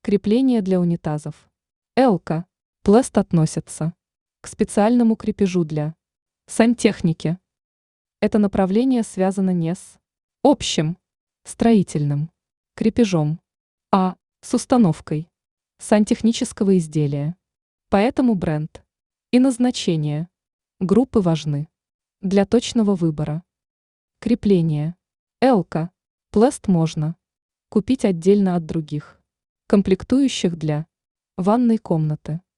Крепление для унитазов. Элка. Пласт относится к специальному крепежу для сантехники. Это направление связано не с общим строительным крепежом, а с установкой сантехнического изделия. Поэтому бренд и назначение группы важны для точного выбора. Крепление. Элка. Пласт можно купить отдельно от других комплектующих для ванной комнаты.